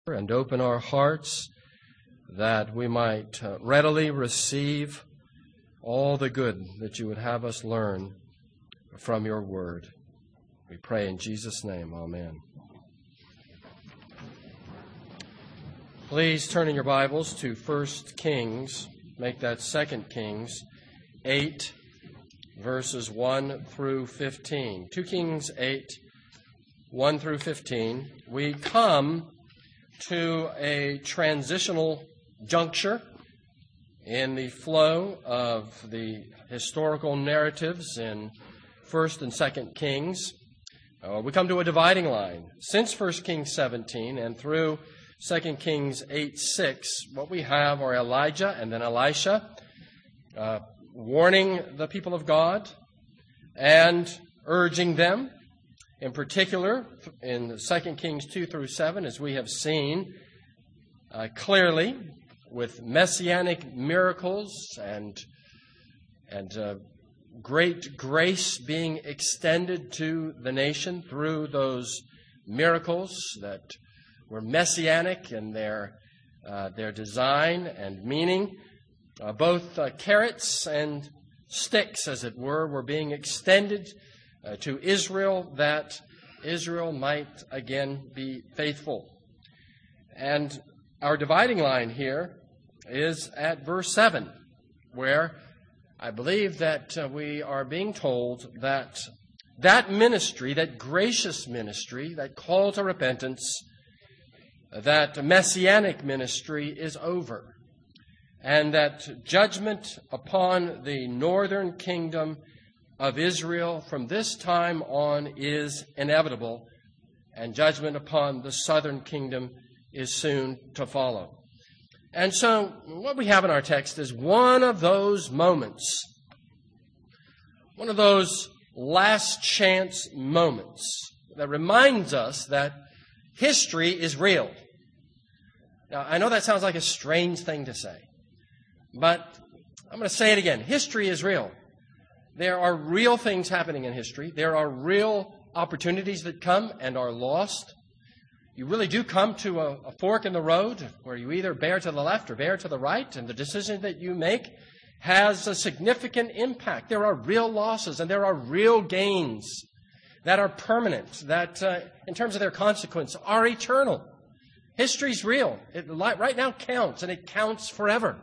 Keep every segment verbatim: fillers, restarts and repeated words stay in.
and open our hearts that we might uh, readily receive all the good that you would have us learn from your word. We pray in Jesus' name. Amen. Please turn in your Bibles to First Kings. Make that Second Kings eight, verses one through fifteen. Two Kings eight, one through fifteen. We come to a transitional juncture in the flow of the historical narratives in First and Second Kings. Uh, we come to a dividing line. Since First Kings seventeen and through Second Kings eight six, what we have are Elijah and then Elisha uh, warning the people of God and urging them. In particular, in Second Kings two through seven, as we have seen uh, clearly, with messianic miracles and and uh, great grace being extended to the nation through those miracles that were messianic in their uh, their design and meaning. Uh, both uh, carrots and sticks, as it were, were being extended uh, to Israel, that Israel might again be faithful. And our dividing line here is at verse seven, where I believe that uh, we are being told that that ministry, that gracious ministry, that call to repentance, that messianic ministry is over, and that judgment upon the northern kingdom of Israel from this time on is inevitable, and judgment upon the southern kingdom is soon to follow. And so what we have in our text is one of those moments, one of those last chance moments that reminds us that history is real. Now, I know that sounds like a strange thing to say, but I'm going to say it again. History is real. There are real things happening in history. There are real opportunities that come and are lost. You really do come to a, a fork in the road where you either bear to the left or bear to the right, and the decision that you make has a significant impact. There are real losses and there are real gains that are permanent, that uh, in terms of their consequence are eternal. History's real. It right now counts, and it counts forever.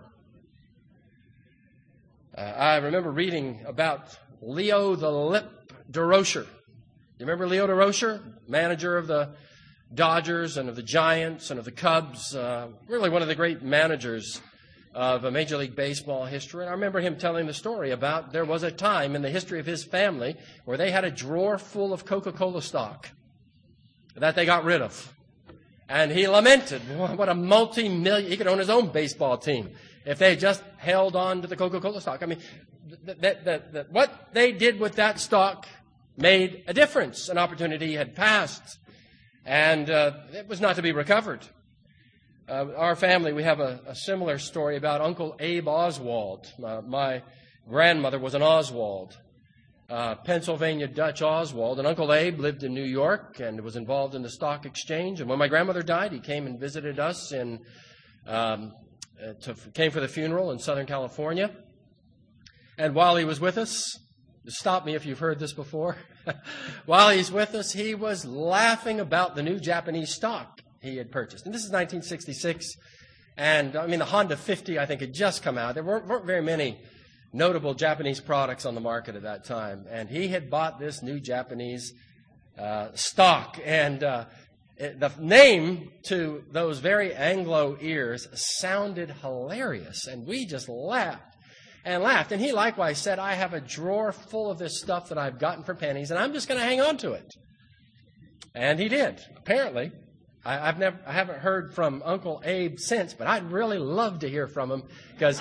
Uh, I remember reading about Leo the Lip Durocher. You remember Leo Durocher, manager of the Dodgers and of the Giants and of the Cubs, uh, really one of the great managers of a Major League Baseball history. And I remember him telling the story about there was a time in the history of his family where they had a drawer full of Coca-Cola stock that they got rid of. And he lamented what a multi-million, he could own his own baseball team if they had just held on to the Coca-Cola stock. I mean, that, that, that, that what they did with that stock made a difference. An opportunity had passed, and uh, it was not to be recovered. Uh, our family, we have a, a similar story about Uncle Abe Oswald. Uh, my grandmother was an Oswald, uh, Pennsylvania Dutch Oswald, and Uncle Abe lived in New York and was involved in the stock exchange. And when my grandmother died, he came and visited us in, um, uh, to, came for the funeral in Southern California. And while he was with us, stop me if you've heard this before, while he's with us, he was laughing about the new Japanese stock he had purchased. And this is nineteen sixty-six, and I mean, the Honda fifty, I think, had just come out. There weren't, weren't very many notable Japanese products on the market at that time, and he had bought this new Japanese uh, stock, and uh, it, the name to those very Anglo ears sounded hilarious, and we just laughed and laughed. And he likewise said, I have a drawer full of this stuff that I've gotten for pennies, and I'm just going to hang on to it. And he did, apparently. I, I've never, I haven't heard from Uncle Abe since, but I'd really love to hear from him because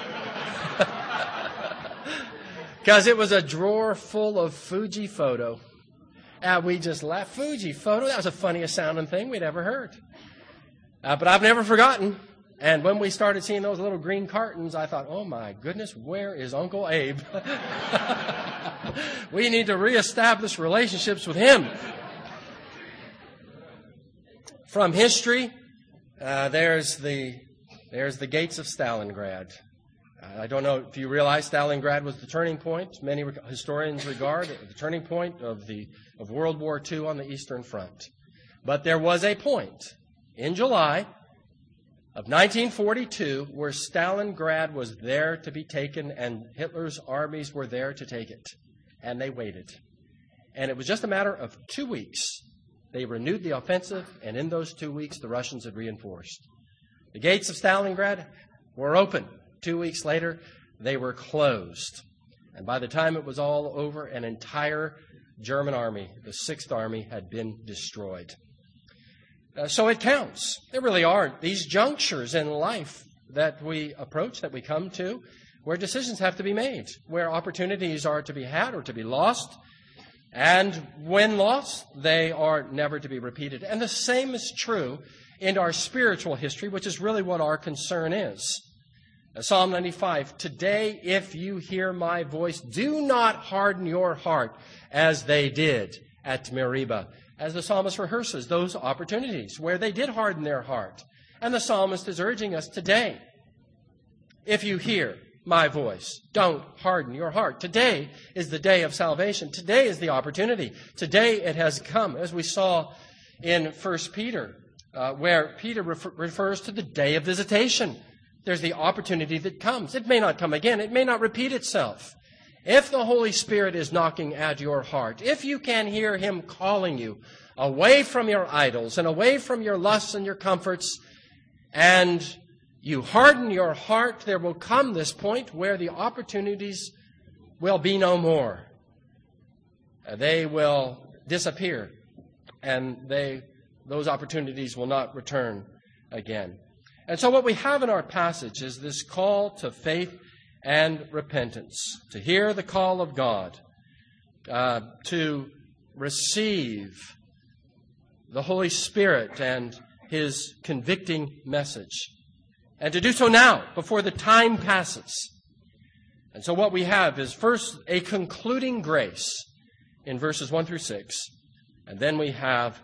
because it was a drawer full of Fuji photo. And we just laughed. Fuji photo, that was the funniest sounding thing we'd ever heard. Uh, but I've never forgotten. And when we started seeing those little green cartons, I thought, oh my goodness, where is Uncle Abe? We need to reestablish relationships with him. From history, Uh, there's the there's the gates of Stalingrad. Uh, I don't know if you realize Stalingrad was the turning point. Many re- historians regard it the turning point of the of World War Two on the Eastern Front. But there was a point in July of nineteen forty-two where Stalingrad was there to be taken, and Hitler's armies were there to take it, and they waited. And it was just a matter of two weeks. They renewed the offensive, and in those two weeks, the Russians had reinforced. The gates of Stalingrad were open. Two weeks later, they were closed. And by the time it was all over, an entire German army, the Sixth Army, had been destroyed. Uh, so it counts. There really are these junctures in life that we approach, that we come to, where decisions have to be made, where opportunities are to be had or to be lost. And when lost, they are never to be repeated. And the same is true in our spiritual history, which is really what our concern is. Psalm ninety-five, today, if you hear my voice, do not harden your heart as they did at Meribah. As the psalmist rehearses those opportunities where they did harden their heart. And the psalmist is urging us today, if you hear my voice, don't harden your heart. Today is the day of salvation. Today is the opportunity. Today it has come, as we saw in First Peter, uh, where Peter refer- refers to the day of visitation. There's the opportunity that comes. It may not come again. It may not repeat itself. If the Holy Spirit is knocking at your heart, if you can hear Him calling you away from your idols and away from your lusts and your comforts, and you harden your heart, there will come this point where the opportunities will be no more. They will disappear, and they those opportunities will not return again. And so what we have in our passage is this call to faith and repentance, to hear the call of God, uh, to receive the Holy Spirit and His convicting message, and to do so now, before the time passes. And so what we have is first a concluding grace in verses one through six, and then we have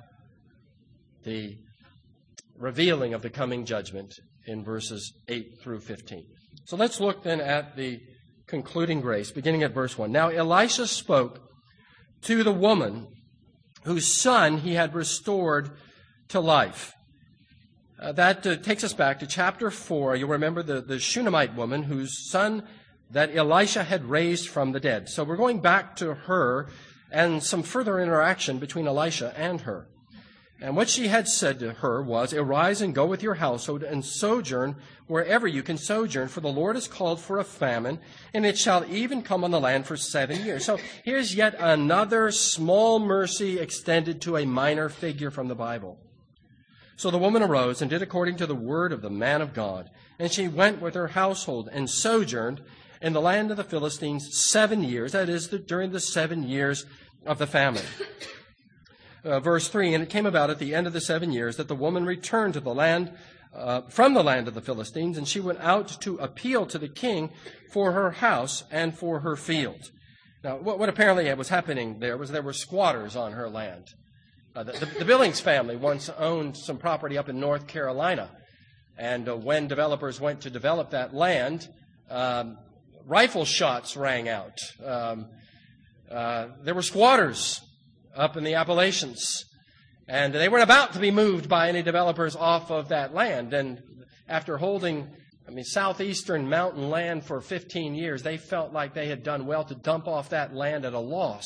the revealing of the coming judgment in verses eight through fifteen. So let's look then at the concluding grace, beginning at verse one. Now Elisha spoke to the woman whose son he had restored to life. Uh, that uh, takes us back to chapter four. You'll remember the, the Shunammite woman whose son that Elisha had raised from the dead. So we're going back to her and some further interaction between Elisha and her. And what she had said to her was, arise and go with your household and sojourn wherever you can sojourn, for the Lord has called for a famine, and it shall even come on the land for seven years. So here's yet another small mercy extended to a minor figure from the Bible. So the woman arose and did according to the word of the man of God, and she went with her household and sojourned in the land of the Philistines seven years, that is, the, during the seven years of the famine. Uh, verse three, and it came about at the end of the seven years that the woman returned to the land, uh, from the land of the Philistines, and she went out to appeal to the king for her house and for her field. Now, what, what apparently was happening there was there were squatters on her land. Uh, the, the, the Billings family once owned some property up in North Carolina, and uh, when developers went to develop that land, um, rifle shots rang out. Um, uh, there were squatters up in the Appalachians, and they weren't about to be moved by any developers off of that land. And after holding, I mean, southeastern mountain land for fifteen years, they felt like they had done well to dump off that land at a loss,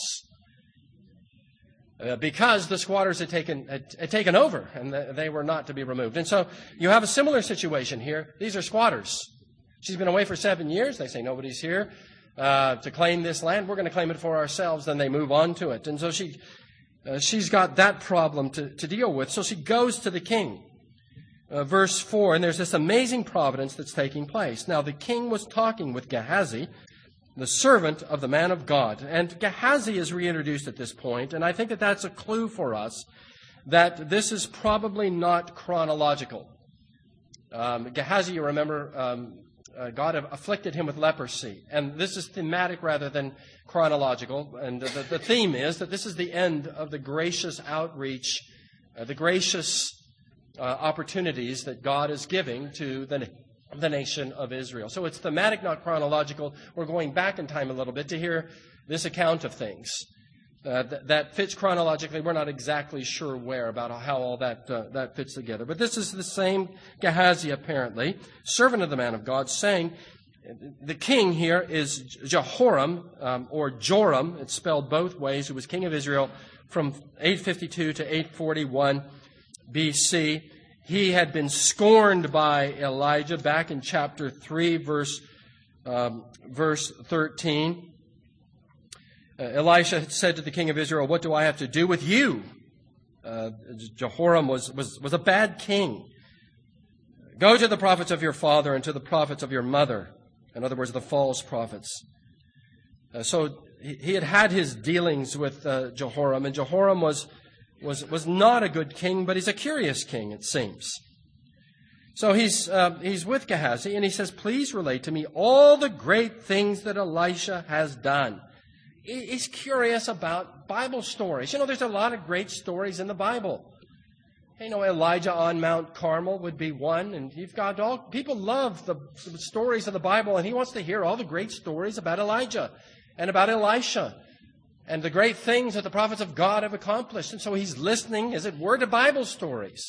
uh, because the squatters had taken had, had taken over, and the, they were not to be removed. And so you have a similar situation here. These are squatters. She's been away for seven years. They say nobody's here Uh, to claim this land. We're going to claim it for ourselves. Then they move on to it. And so she, uh, she's got that problem to, to deal with. So she goes to the king. Uh, verse four, and there's this amazing providence that's taking place. Now the king was talking with Gehazi, the servant of the man of God. And Gehazi is reintroduced at this point, and I think that that's a clue for us that this is probably not chronological. Um, Gehazi, you remember, um, Uh, God afflicted him with leprosy. And this is thematic rather than chronological. And the, the theme is that this is the end of the gracious outreach, uh, the gracious uh, opportunities that God is giving to the, the nation of Israel. So it's thematic, not chronological. We're going back in time a little bit to hear this account of things. Uh, th- that fits chronologically. We're not exactly sure where about how all that uh, that fits together. But this is the same Gehazi, apparently, servant of the man of God, saying, the king here is Jehoram, um, or Joram. It's spelled both ways. Who was king of Israel from eight fifty-two to eight forty-one B C. He had been scorned by Elijah back in chapter three, verse um, verse thirteen. Uh, Elisha had said to the king of Israel, "What do I have to do with you?" Uh, Jehoram was, was, was a bad king. "Go to the prophets of your father and to the prophets of your mother." In other words, the false prophets. Uh, so he, he had had his dealings with uh, Jehoram, and Jehoram was, was, was not a good king, but he's a curious king, it seems. So he's, uh, he's with Gehazi, and he says, "Please relate to me all the great things that Elisha has done." He's curious about Bible stories. You know, there's a lot of great stories in the Bible. You know, Elijah on Mount Carmel would be one, and you've got all, people love the, the stories of the Bible, and he wants to hear all the great stories about Elijah and about Elisha and the great things that the prophets of God have accomplished. And so he's listening, as it were, to Bible stories.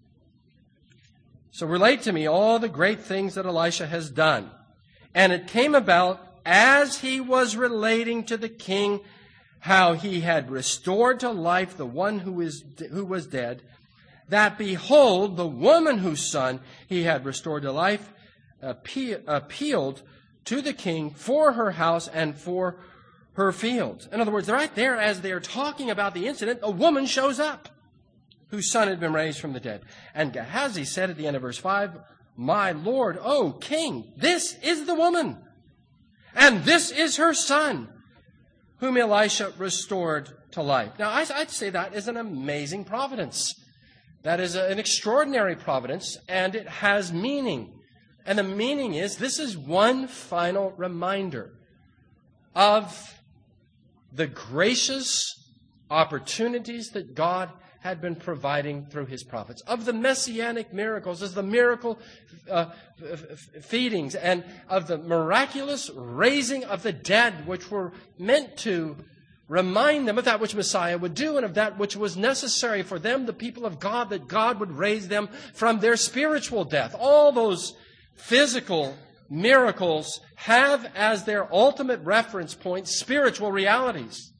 So relate to me all the great things that Elisha has done. And it came about as he was relating to the king how he had restored to life the one who is who was dead, that behold, the woman whose son he had restored to life appealed to the king for her house and for her field. In other words, right there, as they are talking about the incident, a woman shows up whose son had been raised from the dead. And Gehazi said at the end of verse five, "My lord, O king, this is the woman, and this is her son, whom Elisha restored to life." Now, I'd say that is an amazing providence. That is an extraordinary providence, and it has meaning. And the meaning is, this is one final reminder of the gracious opportunities that God had been providing through his prophets, of the messianic miracles, as the miracle uh, feedings, and of the miraculous raising of the dead, which were meant to remind them of that which Messiah would do, and of that which was necessary for them, the people of God, that God would raise them from their spiritual death. All those physical miracles have as their ultimate reference point spiritual realities.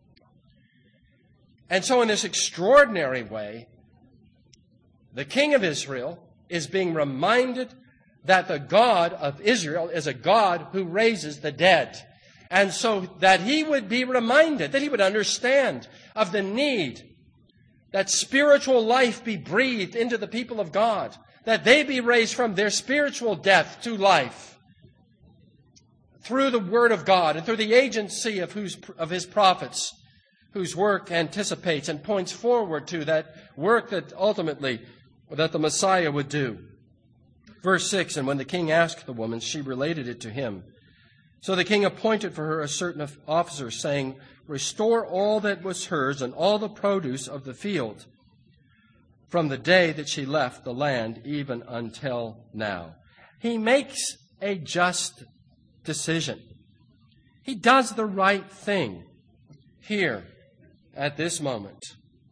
And so in this extraordinary way, the king of Israel is being reminded that the God of Israel is a God who raises the dead. And so that he would be reminded, that he would understand of the need that spiritual life be breathed into the people of God, that they be raised from their spiritual death to life through the Word of God and through the agency of, whose, of his prophets, whose work anticipates and points forward to that work that ultimately that the Messiah would do. Verse six, "And when the king asked the woman, she related it to him. So the king appointed for her a certain officer, saying, 'Restore all that was hers and all the produce of the field from the day that she left the land even until now.'" He makes a just decision. He does the right thing here at this moment.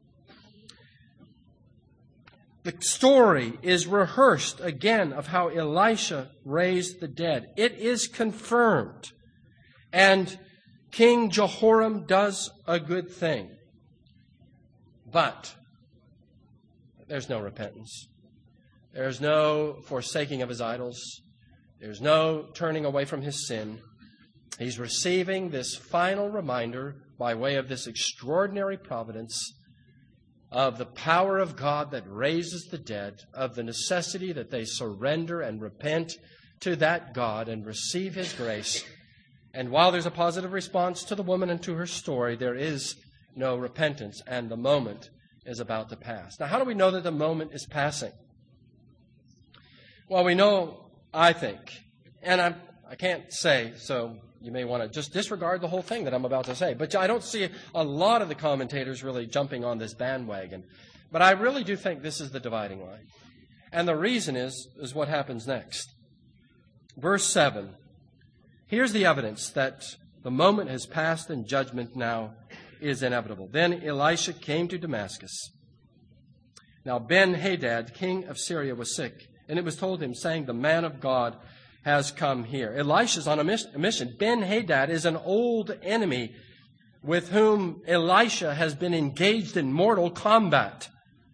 The story is rehearsed again of how Elisha raised the dead. It is confirmed. And King Jehoram does a good thing. But there's no repentance. There's no forsaking of his idols. There's no turning away from his sin. He's receiving this final reminder by way of this extraordinary providence of the power of God that raises the dead, of the necessity that they surrender and repent to that God and receive his grace. And while there's a positive response to the woman and to her story, there is no repentance, and the moment is about to pass. Now, how do we know that the moment is passing? Well, we know, I think, and I'm, I can't say, so you may want to just disregard the whole thing that I'm about to say. But I don't see a lot of the commentators really jumping on this bandwagon. But I really do think this is the dividing line. And the reason is, is what happens next. Verse seven. Here's the evidence that the moment has passed and judgment now is inevitable. Then Elisha came to Damascus. Now Ben-Hadad, king of Syria, was sick, and it was told him, saying, the man of God has come here. Elisha's on a mission. Ben-Hadad is an old enemy with whom Elisha has been engaged in mortal combat.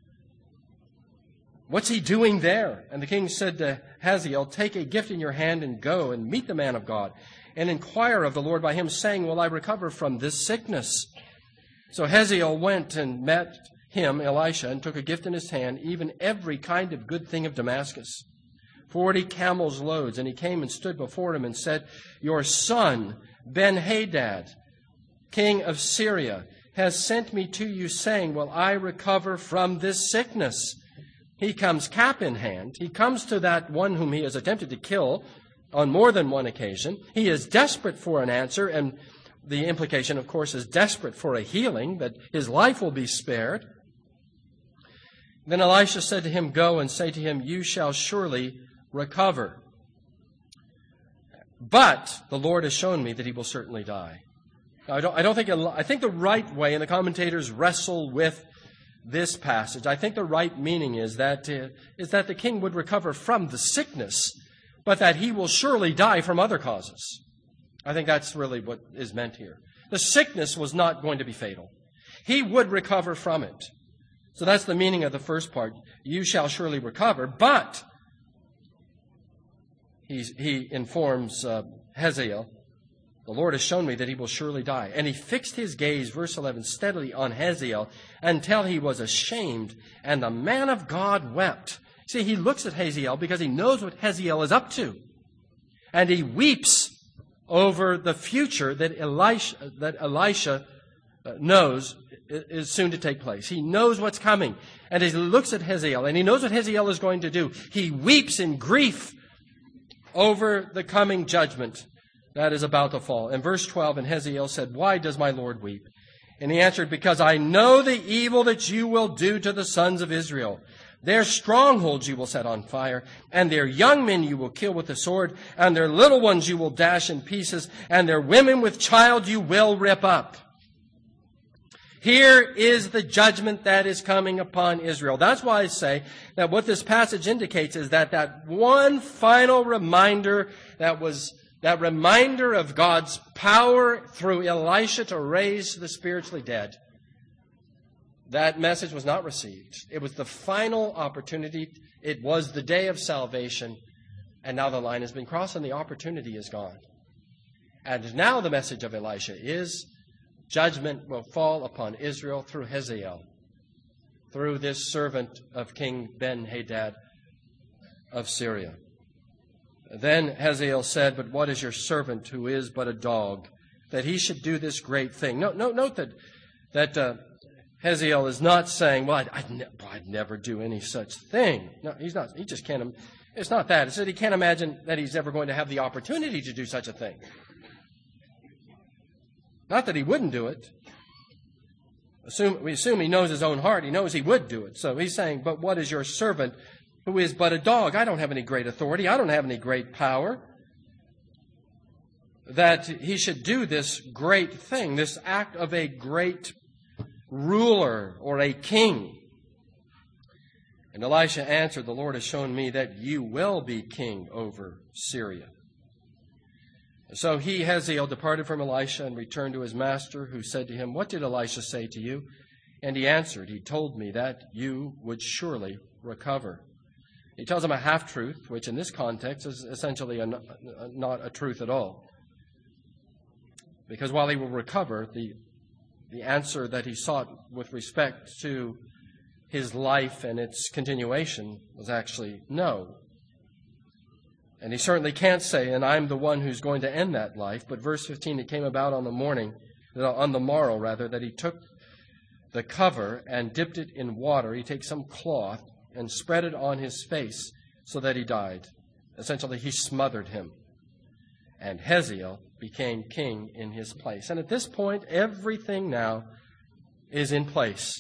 What's he doing there? And the king said to Hazael, take a gift in your hand and go and meet the man of God and inquire of the Lord by him, saying, will I recover from this sickness? So Hazael went and met him, Elisha, and took a gift in his hand, even every kind of good thing of Damascus, forty camels' loads. And he came and stood before him and said, your son, Ben-Hadad, king of Syria, has sent me to you, saying, will I recover from this sickness? He comes cap in hand. He comes to that one whom he has attempted to kill on more than one occasion. He is desperate for an answer, and the implication, of course, is desperate for a healing, that his life will be spared. Then Elisha said to him, go and say to him, you shall surely recover. But the Lord has shown me that he will certainly die. Now, I don't, I don't think, I think the right way, and the commentators wrestle with this passage, I think the right meaning is that, uh, is that the king would recover from the sickness, but that he will surely die from other causes. I think that's really what is meant here. The sickness was not going to be fatal. He would recover from it. So that's the meaning of the first part. You shall surely recover, but he's, he informs uh, Hazael, the Lord has shown me that he will surely die. And he fixed his gaze, verse eleven, steadily on Hazael until he was ashamed, and the man of God wept. See, he looks at Hazael because he knows what Hazael is up to. And he weeps over the future that Elisha, that Elisha knows is soon to take place. He knows what's coming. And as he looks at Hazael, and he knows what Hazael is going to do, he weeps in grief over the coming judgment that is about to fall. In verse twelve, and Hazael said, why does my Lord weep? And he answered, because I know the evil that you will do to the sons of Israel. Their strongholds you will set on fire, and their young men you will kill with the sword, and their little ones you will dash in pieces, and their women with child you will rip up. Here is the judgment that is coming upon Israel. That's why I say that what this passage indicates is that that one final reminder that was that reminder of God's power through Elisha to raise the spiritually dead, that message was not received. It was the final opportunity. It was the day of salvation. And now the line has been crossed and the opportunity is gone. And now the message of Elisha is judgment will fall upon Israel through Hazael, through this servant of King Ben-Hadad of Syria. Then Hazael said, but what is your servant who is but a dog, that he should do this great thing? Note, note, note that, that uh, Hazael is not saying, well, I'd, I'd, ne- I'd never do any such thing. No, he's not. He just can't. It's not that. It's that he can't imagine that he's ever going to have the opportunity to do such a thing. Not that he wouldn't do it. Assume, we assume he knows his own heart. He knows he would do it. So he's saying, but what is your servant who is but a dog? I don't have any great authority. I don't have any great power. That he should do this great thing, this act of a great ruler or a king. And Elisha answered, the Lord has shown me that you will be king over Syria. So he, Hazael, departed from Elisha and returned to his master, who said to him, what did Elisha say to you? And he answered, he told me that you would surely recover. He tells him a half-truth, which in this context is essentially a, a, not a truth at all. Because while he will recover, the, the answer that he sought with respect to his life and its continuation was actually no. And he certainly can't say, and I'm the one who's going to end that life. But verse fifteen, it came about on the morning, on the morrow rather, that he took the cover and dipped it in water. He takes some cloth and spread it on his face so that he died. Essentially, he smothered him. And Hazael became king in his place. And at this point, everything now is in place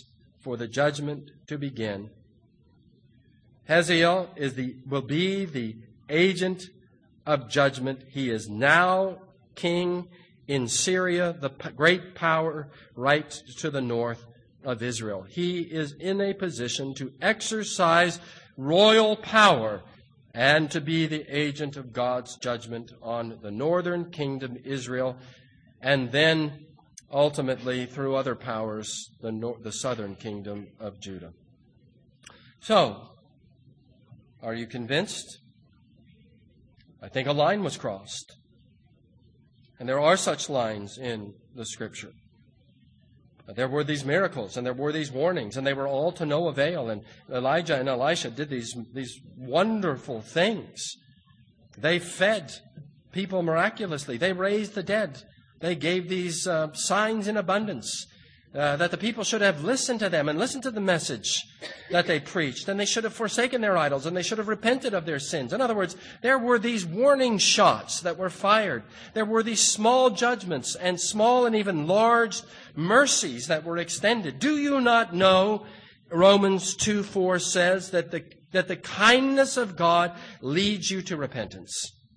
for the judgment to begin. Hazael is the, will be the agent of judgment. He is now king in Syria, the p- great power right to the north of Israel. He is in a position to exercise royal power and to be the agent of God's judgment on the northern kingdom, Israel, and then ultimately, through other powers, the, nor- the southern kingdom of Judah. So, are you convinced? I think a line was crossed. And there are such lines in the Scripture. There were these miracles, and there were these warnings, and they were all to no avail. And Elijah and Elisha did these, these wonderful things. They fed people miraculously. They raised the dead. They gave these uh, signs in abundance, uh, that the people should have listened to them and listened to the message that they preached. And they should have forsaken their idols, and they should have repented of their sins. In other words, there were these warning shots that were fired. There were these small judgments and small and even large mercies that were extended. Do you not know, Romans two four says, that the, that the kindness of God leads you to repentance?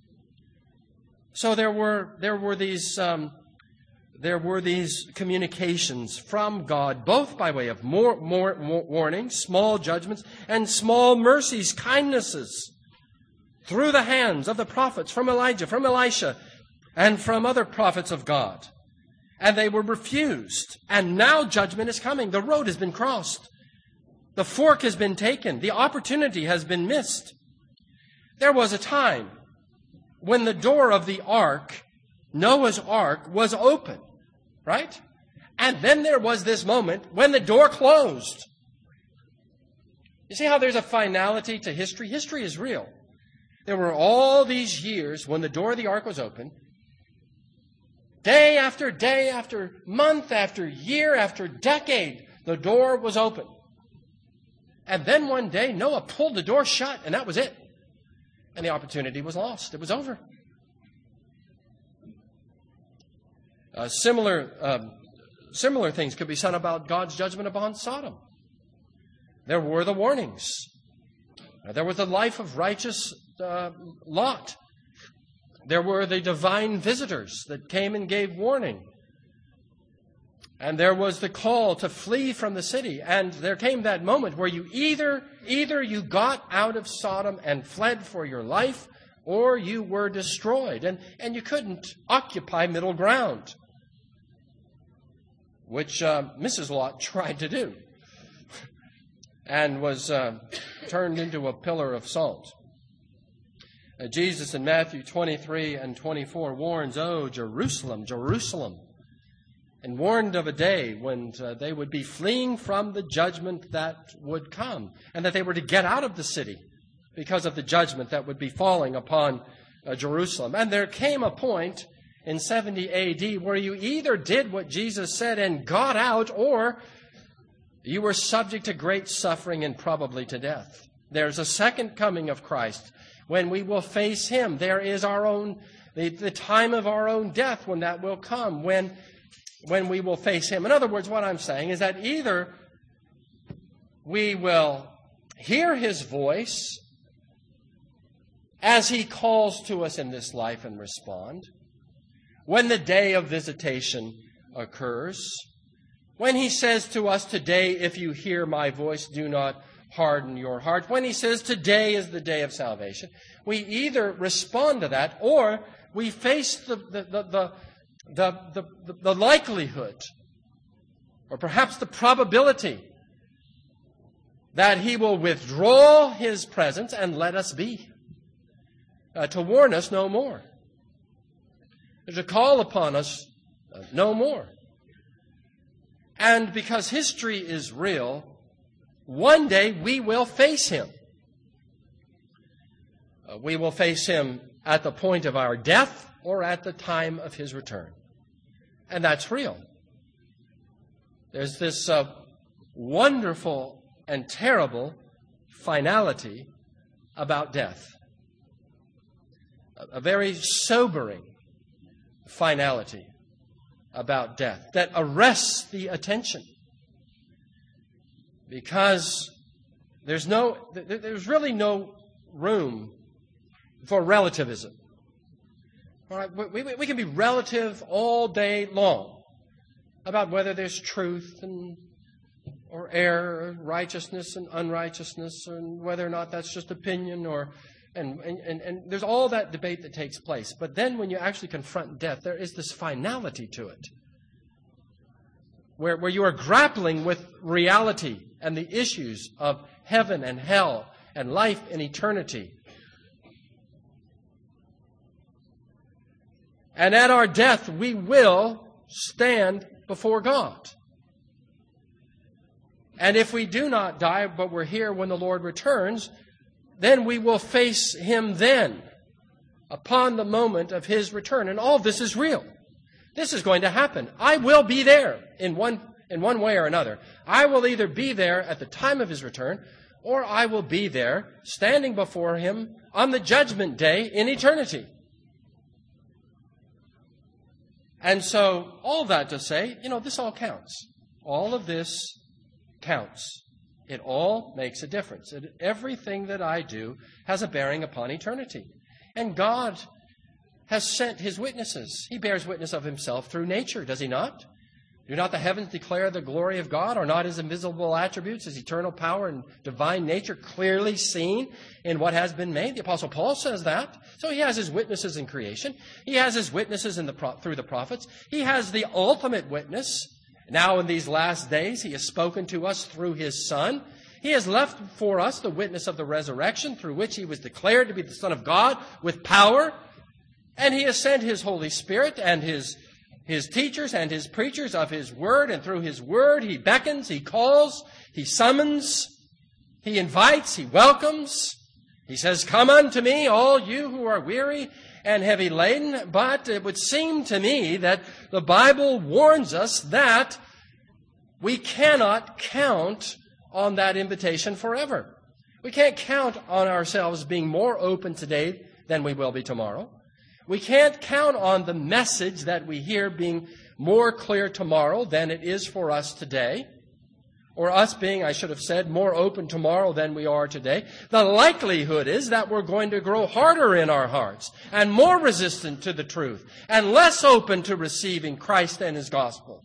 So there were there were these um, there were these communications from God, both by way of more, more, more warnings, small judgments, and small mercies, kindnesses, through the hands of the prophets, from Elijah, from Elisha, and from other prophets of God. And they were refused. And now judgment is coming. The road has been crossed. The fork has been taken. The opportunity has been missed. There was a time when the door of the ark, Noah's ark, was open, right? And then there was this moment when the door closed. You see how there's a finality to history? History is real. There were all these years when the door of the ark was open. Day after day after month after year after decade, the door was open. And then one day, Noah pulled the door shut, and that was it. And the opportunity was lost. It was over. Uh, similar, uh, similar things could be said about God's judgment upon Sodom. There were the warnings. There was the life of righteous uh, Lot. There were the divine visitors that came and gave warning. And there was the call to flee from the city. And there came that moment where you either, either you got out of Sodom and fled for your life, or you were destroyed. And, and you couldn't occupy middle ground, which uh, Missus Lot tried to do and was uh, turned into a pillar of salt. Uh, Jesus in Matthew twenty-three and twenty-four warns, "Oh, Jerusalem, Jerusalem," and warned of a day when uh, they would be fleeing from the judgment that would come, and that they were to get out of the city because of the judgment that would be falling upon uh, Jerusalem. And there came a point in seventy A D where you either did what Jesus said and got out, or you were subject to great suffering and probably to death. There's a second coming of Christ when we will face Him. There is our own, the, the time of our own death when that will come, when when we will face Him. In other words, what I'm saying is that either we will hear His voice as He calls to us in this life and respond, when the day of visitation occurs, when He says to us, "Today, if you hear my voice, do not harden your heart," when He says, "Today is the day of salvation," we either respond to that, or we face the the the, the The, the, the likelihood, or perhaps the probability, that He will withdraw His presence and let us be, uh, to warn us no more, to call upon us uh, no more. And because history is real, one day we will face Him. Uh, we will face Him at the point of our death or at the time of His return. And that's real. There's this uh, wonderful and terrible finality about death. A, a very sobering finality about death that arrests the attention. Because there's no, there's really no room for relativism. All right, we, we, we can be relative all day long about whether there's truth and or error, or righteousness and unrighteousness, and whether or not that's just opinion, or and, and, and there's all that debate that takes place. But then when you actually confront death, there is this finality to it, where, where you are grappling with reality and the issues of heaven and hell and life and eternity. And at our death, we will stand before God. And if we do not die, but we're here when the Lord returns, then we will face Him then, upon the moment of His return. And all this is real. This is going to happen. I will be there in one, in one way or another. I will either be there at the time of His return, or I will be there standing before Him on the judgment day in eternity. And so, all that to say, you know, this all counts. All of this counts. It all makes a difference. It, everything that I do has a bearing upon eternity. And God has sent His witnesses. He bears witness of Himself through nature, does He not? Do not the heavens declare the glory of God? Are not His invisible attributes, His eternal power and divine nature clearly seen in what has been made? The Apostle Paul says that. So he has his witnesses in creation. He has his witnesses in the pro- through the prophets. He has the ultimate witness. Now in these last days, He has spoken to us through His Son. He has left for us the witness of the resurrection, through which He was declared to be the Son of God with power. And He has sent His Holy Spirit and His His teachers and His preachers of His Word, and through His Word He beckons, He calls, He summons, He invites, He welcomes. He says, "Come unto me, all you who are weary and heavy laden." But it would seem to me that the Bible warns us that we cannot count on that invitation forever. We can't count on ourselves being more open today than we will be tomorrow. We can't count on the message that we hear being more clear tomorrow than it is for us today, or us being, I should have said, more open tomorrow than we are today. The likelihood is that we're going to grow harder in our hearts and more resistant to the truth and less open to receiving Christ and His gospel.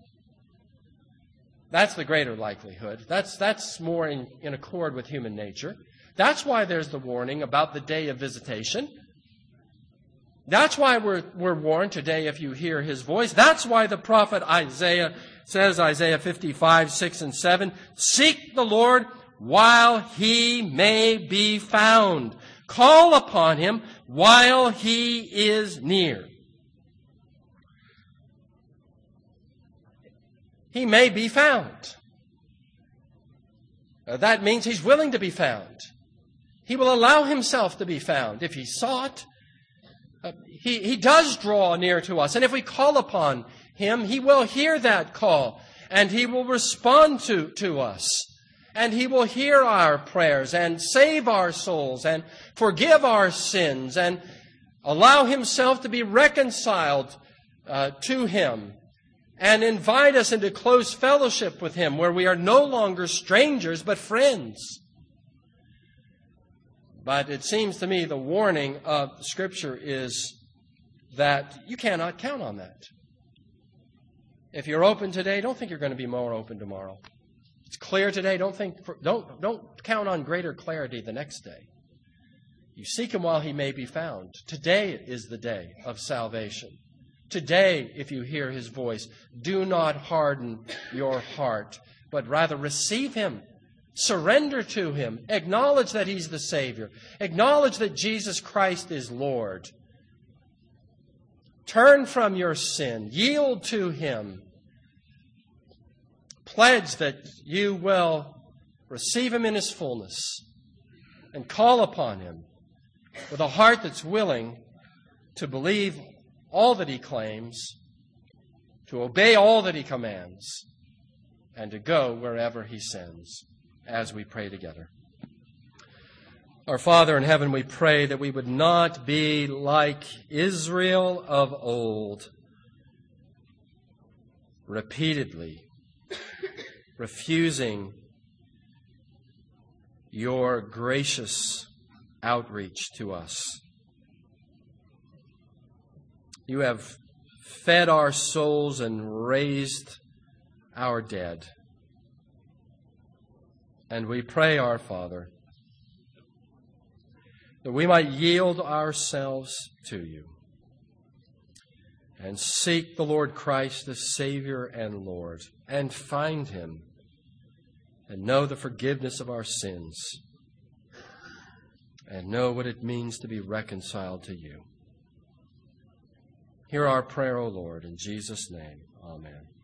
That's the greater likelihood. That's, that's more in, in accord with human nature. That's why there's the warning about the day of visitation. That's why we're, we're warned today if you hear His voice. That's why the prophet Isaiah says, Isaiah fifty-five, six and seven, "Seek the Lord while He may be found. Call upon Him while He is near." He may be found. Uh, that means He's willing to be found. He will allow Himself to be found if He sought. Uh, he, he does draw near to us. And if we call upon Him, He will hear that call. And He will respond to, to us. And He will hear our prayers and save our souls and forgive our sins and allow Himself to be reconciled uh, to Him and invite us into close fellowship with Him, where we are no longer strangers but friends. But it seems to me the warning of Scripture is that you cannot count on that. If you're open today, don't think you're going to be more open tomorrow. It's clear today. Don't think. Don't don't count on greater clarity the next day. You seek Him while He may be found. Today is the day of salvation. Today, if you hear His voice, do not harden your heart, but rather receive Him. Surrender to Him. Acknowledge that He's the Savior. Acknowledge that Jesus Christ is Lord. Turn from your sin. Yield to Him. Pledge that you will receive Him in His fullness and call upon Him with a heart that's willing to believe all that He claims, to obey all that He commands, and to go wherever He sends. As we pray together. Our Father in heaven, we pray that we would not be like Israel of old, repeatedly refusing your gracious outreach to us. You have fed our souls and raised our dead. And we pray, our Father, that we might yield ourselves to you and seek the Lord Christ as Savior and Lord, and find him and know the forgiveness of our sins and know what it means to be reconciled to you. Hear our prayer, O Lord, in Jesus' name. Amen.